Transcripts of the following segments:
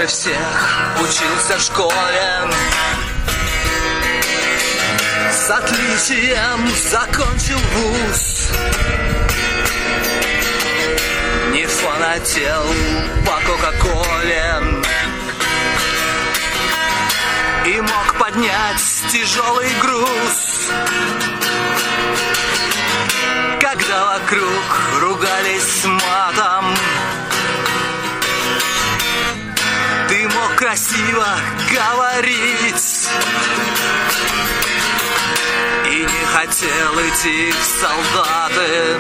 лучше всех учился в школе, с отличием закончил вуз, не фанател по Кока-Коле и мог поднять тяжелый груз, когда вокруг ругались матом. Ты мог красиво говорить и не хотел идти в солдаты,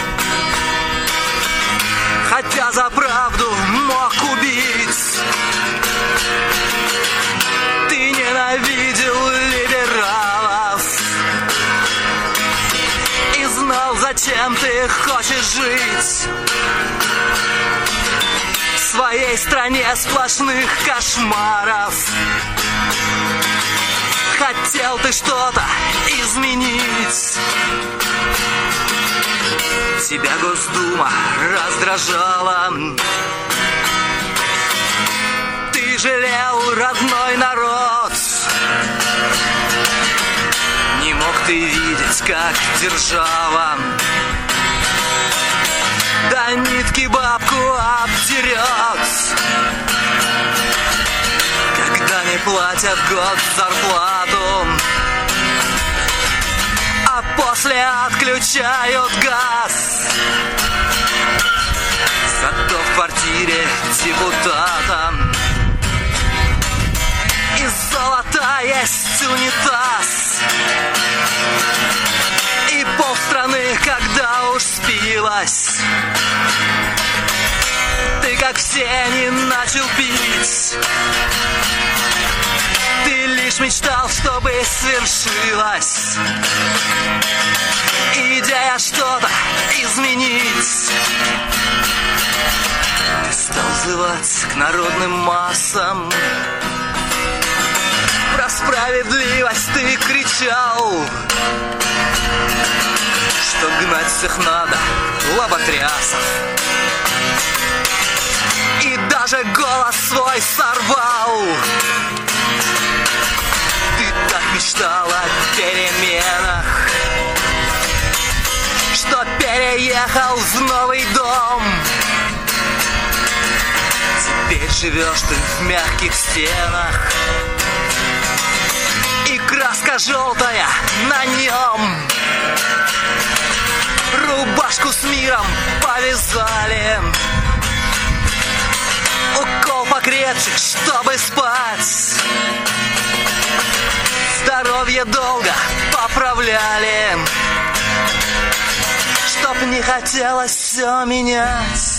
хотя за правду мог убить. Ты ненавидел либералов и знал, зачем ты хочешь жить в своей стране сплошных кошмаров. Хотел ты что-то изменить. Тебя Госдума раздражала. Ты жалел родной народ. Не мог ты видеть, как держава до нитки бабку обдерет, когда не платят год зарплату, а после отключают газ. Зато в квартире депутата из золота есть унитаз, и полстраны, когда уж спилась, ты, как все, не начал пить. Ты лишь мечтал, чтобы свершилась идея что-то изменить. Ты стал взывать к народным массам, про справедливость ты кричал, что гнать всех надо, лоботрясов, и даже голос свой сорвал. Ты так мечтал о переменах, что переехал в новый дом. Теперь живешь ты в мягких стенах, и краска желтая на нем. Рубашку с миром повязали, укол покрепче, чтобы спать. Здоровье долго поправляли, чтоб не хотелось все менять.